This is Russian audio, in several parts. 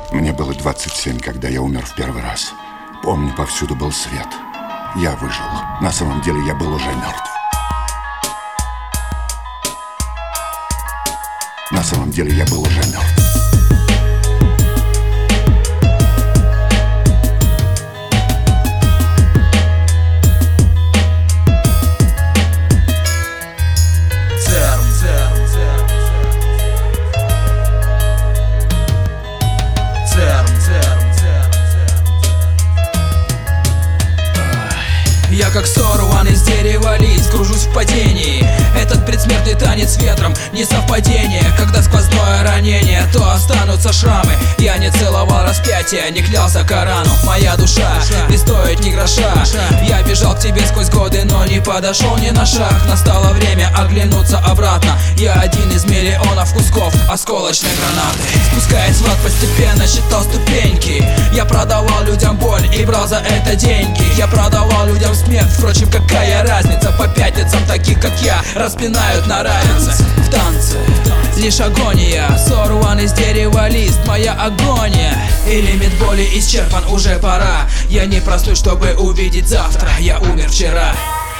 Мне было 27, когда я умер в первый раз. Помню, повсюду был свет. Я выжил. На самом деле я был уже мертв. На самом деле я был уже мертв. Я как сорванный с дерева лист, кружусь в падении. Этот предсмертный танец ветром не совпадение. Когда сквозное ранение, то останутся шрамы. Я не целовал распятие, не клялся Корану. Моя душа не стоит ни гроша. Я бежал к тебе сквозь годы, но не подошел ни на шаг. Настало время оглянуться обратно. Я один из миллионов кусков осколочной гранаты. Спускаясь в ад, постепенно считал ступеньки. Я продавал людям боль и брал за это деньги. Я продавал людям смерть, впрочем, какая разница? По пятницам таких, как я, распинают на равенце. В танце лишь агония, сорван из дерева лист, моя агония. И лимит боли исчерпан, уже пора. Я не проснусь, чтобы увидеть завтра. Я умер вчера.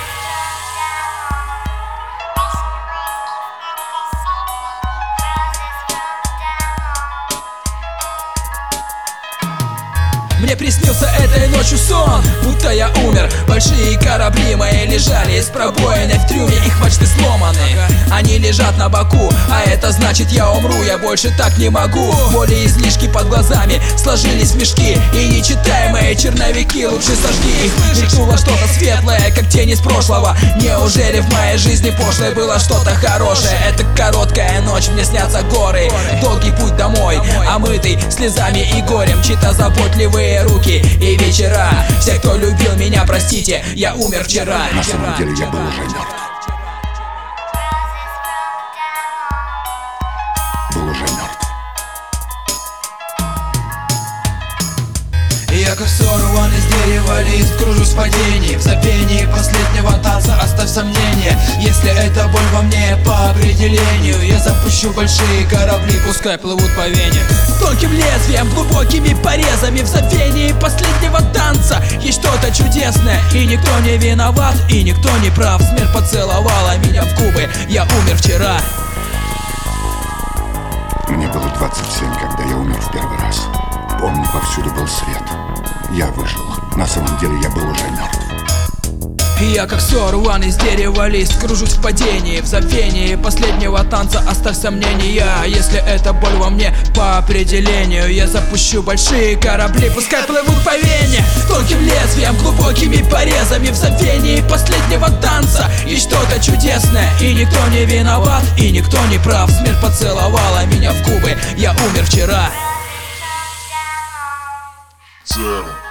Мне приснился этой ночью сон, будто я умер. Большие корабли мои лежали с пробоиной в трюме, их мачты сломаны. Они лежат на боку, а это значит я умру, я больше так не могу. Боли и излишки под глазами сложились в мешки, и нечитаемые черновики лучше сожги их. Мелькнуло что-то светлое, как тень из прошлого. Неужели в моей жизни пошлой было что-то хорошее? Это короткая ночь, мне снятся горы, долгий путь домой, омытый слезами и горем. Чьи-то заботливые руки и вечера. Все, кто любил меня, простите, я умер вчера. На самом деле я был уже мертв. Был уже мертв. Я как сорван из дерева лист, кружусь в падении. В запении последнего танца оставь сомнения. Если это боль во мне по определению, я запущу большие корабли, пускай плывут по Вене. Тонким лезвием, глубокими порезами. В запении последнего танца есть что-то чудесное. И никто не виноват, и никто не прав. Смерть поцеловала меня в губы, я умер вчера. Мне было 27, когда я умер в первый раз. Помню, повсюду был свет. Я выжил. На самом деле я был уже мертв. Я как сорван из дерева лист, кружусь в падении. В забвении последнего танца оставь сомнения. Если это боль во мне по определению, я запущу большие корабли, пускай плывут по Вене. Тонким лезвием, глубокими порезами. В забвении последнего танца есть что-то чудесное. И никто не виноват, и никто не прав. Смерть поцеловала меня в губы, я умер вчера. Zero.